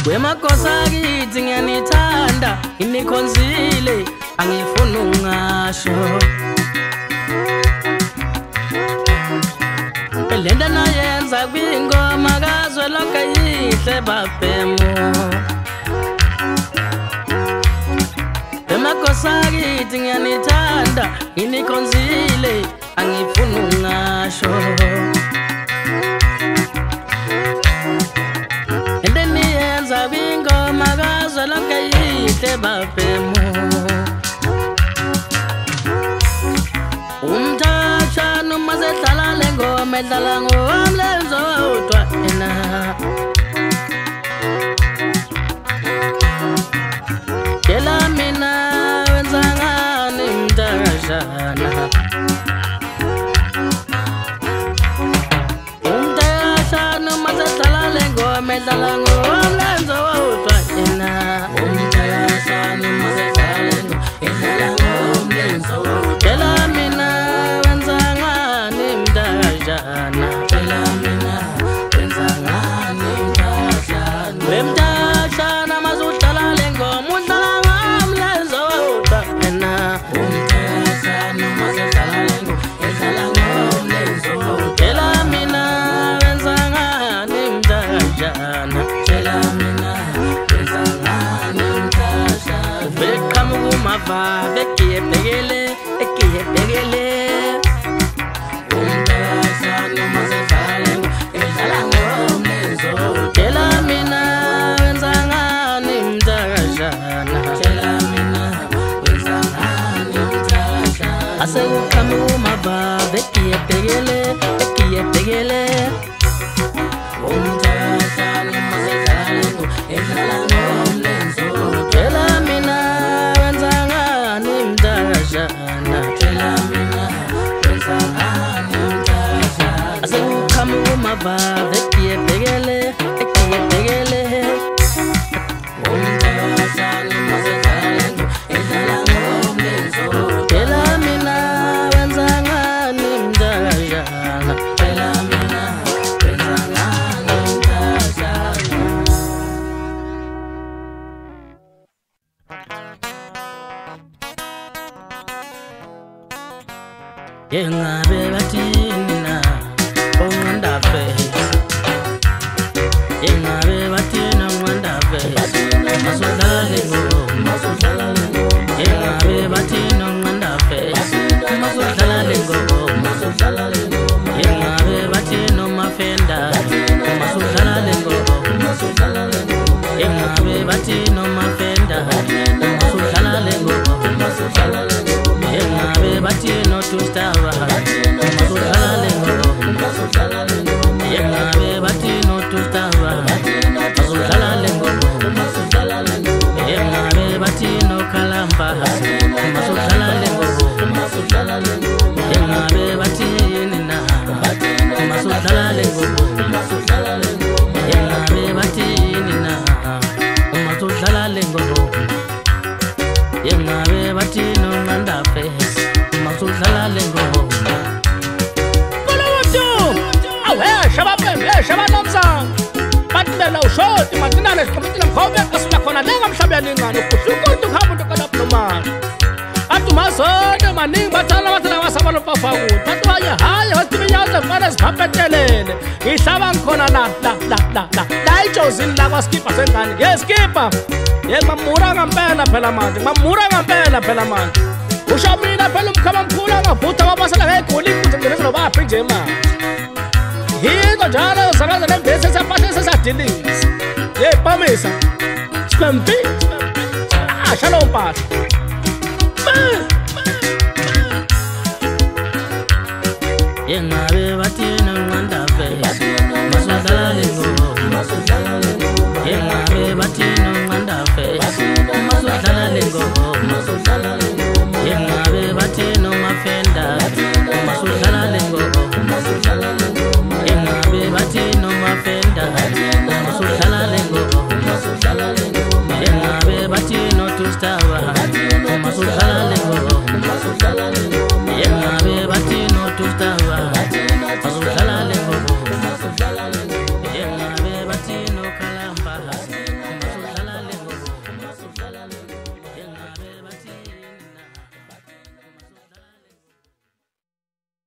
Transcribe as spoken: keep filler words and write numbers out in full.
Wemakhosakithi ngiyanithanda inikhonzile angifuni ungasho lenda nayenza kwingoma kazwe lonke yihle bafemo Wemakhosakithi ngiyanithanda inikhonzile angifuni ungasho Magazwa lonke yihle bafemo Umthasha noma sedlala lengoma edlala ngomlenzo wodwa ena Kela mina wenza ngani mthashana Umthasha noma sedlala lengoma edlala ngomlenzo wodwa ena Umthasha noma sedlala edlala ngomlenzo Kela mina wenza ngani mthashana Kela mina wenza ngani mthashana Wemthashana mazudlala lengoma udlala ngomlenzo wodwa ena Umthasha noma sedlala lengoma edlala ngomlenzo Kela mina wenza ngani mthashana Kela mina wenza ngani mthashana Vekamu kumava vekiye pegele ekiye pegele Umthasha noma sedlala lengoma edlala ngomlenzo Kela mina wenza ngani mthashana Kela mina wenza ngani mthashana Ase vekamu kumava vekiye pegele ekiye pegele Umthasha noma sedlala lengoma edlala ngomlenzo Kela mina wenza ngani mthashana Kela mina wenza ngani mthashana Ase vekamu kumava vekiye pegele ekiye pegele Umthasha noma sedlala lengoma edlala ngomlenzo Kela mina wenza ngani mthashana Kela mina wenza ngani mthashana Yengabe bathini na onqanda face Yengabe bathina onqanda face Masudlala lengoma masudlala lengoma Yengabe bathina onqanda face Masudlala lengoma masudlala lengoma Yengabe bathina mafenda masudlala lengoma masudlala lengoma Yengabe bathina mafenda masudlala lengoma masudlala lengoma Yengabe bathina tustava masudlala lengoma masudlala lengoma Yengabe bathina tustava masudlala lengoma masudlala lengoma Yengabe bathina kalamba masudlala lengoma masudlala lengoma Yengabe bathini na masudlala lengoma masudlala lengoma Yengabe bathini na masudlala lengoma Yengabe bathina onqanda face masudlala lengoma Kolowotu awe shabapembe shabanomsa Batlela ushoti matinale sikomiti mkhobe asula khona lenga mhlabeni ngani kuhlukuthi khamba ukalaphuma Atumazote maningi bathala bathala basabalo bafaku Batwanya hayi hotiminyaza mfana siphapetelele Ihlaba ngikhona la la la la la La ijozini la kwaskipa sengane Yes skipa Yes mamura ngampela phela manje Mamura ngampela phela manje Ushamina phela umkhama mkhulu angavutha wabasela ngegoli kuze ngenezo baphi nje manje Hito njalo sakaza lembese saphathe sesadilisa Yepamisa Spempi Ah shalom pathi Yengabe bathina onqanda face masudlala lengoma masudlala lengoma Yengabe bathina onqanda face masudlala lengoma masudlala lengoma Yengabe bathina mafenda masudlala lengoma masudlala lengoma Yengabe bathina mafenda masudlala lengoma masudlala lengoma Yengabe bathina tustava